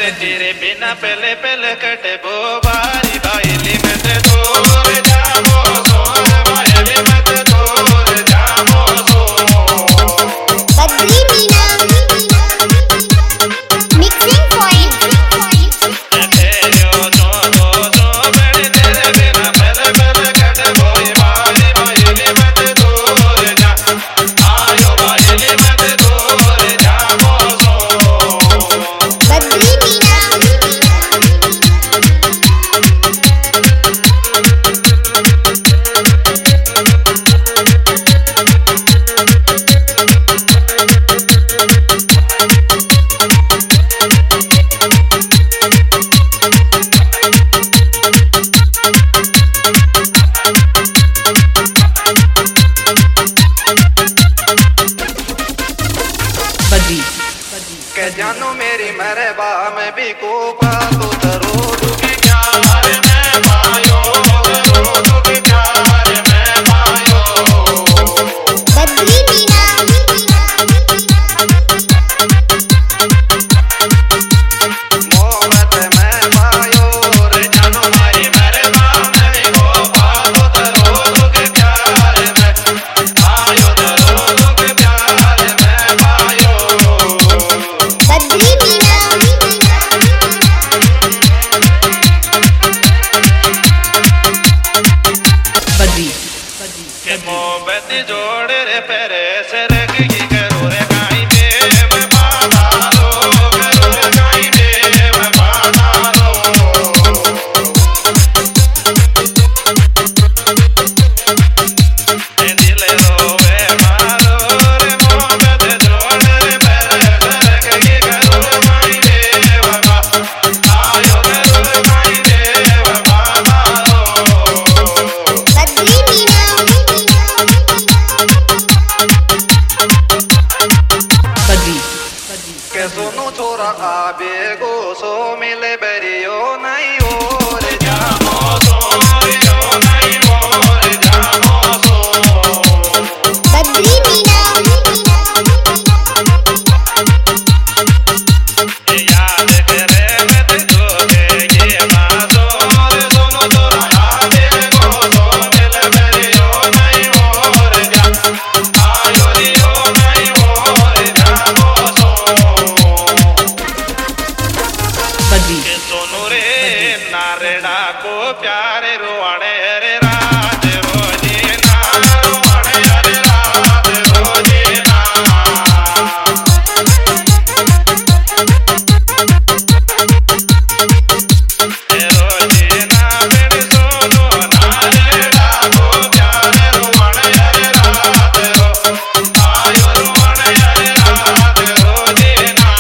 तेरे बिना पहले पहले कटे वो बारी बाइली में ते दूर जामो सोर बाइली में ते दूर जामो सोर बद्री मीना मिक्सिंग पॉइंट तेरे जो बड़े तेरे बिना पहले पहले कटे वो बारी बाइली में ते दूर जा आयो बाइली में ते दूर जामो सोर बद्री मीना के जानो मेरी मरबा में भी कोपा तो दरो की प्यार में पायो दरो की प्यार में पायो बद्री मीना मोहब्बत में पायो रे जानो मेरी मरबा में भी कोपा तो दरो की प्यार में पायो दरो की प्यार में पायो बद्री मीना के मोहब्बत जोड़ रे पेरे से रखी करो रे काई देव बाधा लो करो रे काई देव बाधा लो ए दिल रोवे मारो रे मोहब्बत जोड़ रे पेरे से रखी करो रे काई देव बाधा आयो करो रे काई देव बाधा लो बद्री मीना के सुनो छोरा आबे गो सो मिले बरियो नहीं और जामो सो यो नहीं और जामो सो बद्री मीना याद करे मत जोगे ये बातो रे सुनो छोरा आबे गो सो मिले बरियो नहीं और जा आयो रियो नहीं और जामो सो के सोनू रे नारेड़ा को प्यारे रुआड़े रे राज रोजे ना रुआड़े रे राज रोजे ना रोजे ना बिन सोनू नारेड़ा को प्यारे रुआड़े रे राज रो आयो रुआड़े रे राज रोजे ना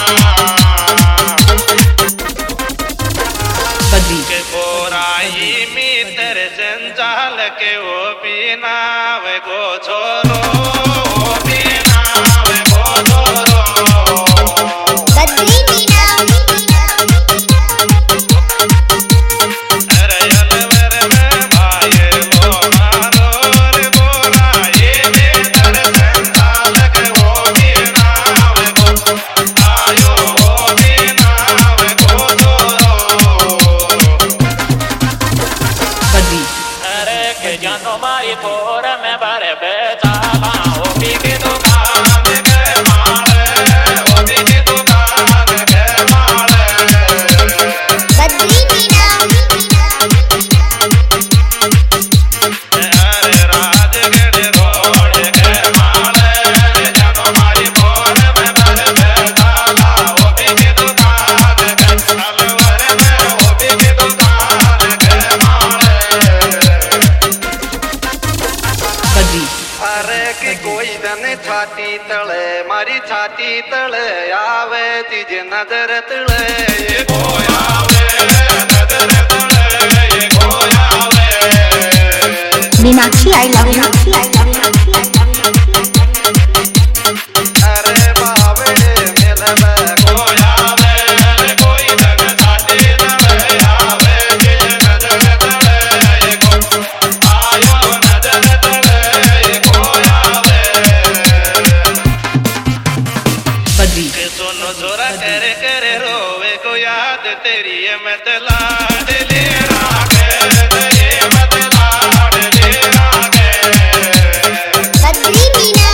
के बोराई मित्र संचाल के वो बिना वे गो छोरो वो बिना वे गो छोरो बद्री मीना अरे अलवर में भाई वो मारो रे बोराई मित्र संचाल के वो बिना वे गो आयो वो बिना वे गो छोरो अरे के जानो मारी पोर में बारे बेचा ओ भी की दुकान के मारे ओ भी की दुकान के मारे बद्री मीना अरे राजगढ़ रोड के मारे जानो मारी पोर में बारे बेचा ओ भी की दुकान के अलवर में ओ भी की दुकान के मारे अरे कि कोई दन छाती तले मारी छाती तले आवे तीज नजर तले ये आवे नजर तले ये आवे मीनाक्षी आई लव यू अरे बावे मिलबे आवे कोई दन छाती तले आवे तीज नजर तले ये आयो नजर तले ये आवे के सुनो जोरा करे करे रोवे को याद तेरी ये मत लाड ले रागे तेरी मत लाड ले रागे बद्री मीना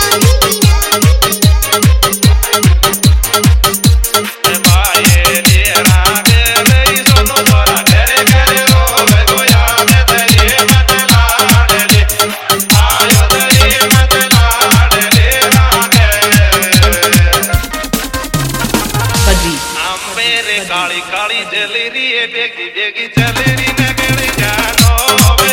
बाये ले रागे रही सुनो तोरा घर घर रोवे को याद तेरी मत लाड ले आयो तेरी मत लाड ले रागे बद्री मेरे काली काली जलेरी बेगी बेगी चलेरी नगड़ जानो